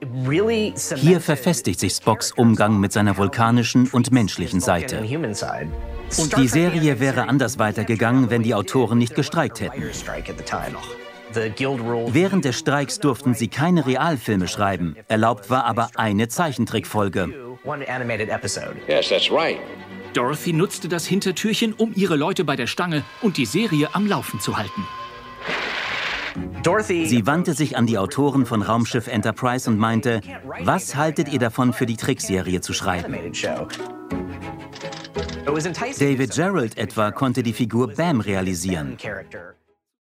Hier verfestigt sich Spocks Umgang mit seiner vulkanischen und menschlichen Seite. Und die Serie wäre anders weitergegangen, wenn die Autoren nicht gestreikt hätten. Während des Streiks durften sie keine Realfilme schreiben. Erlaubt war aber eine Zeichentrickfolge. Dorothy nutzte das Hintertürchen, um ihre Leute bei der Stange und die Serie am Laufen zu halten. Sie wandte sich an die Autoren von Raumschiff Enterprise und meinte, was haltet ihr davon, für die Trickserie zu schreiben? David Gerrold etwa konnte die Figur Bam realisieren.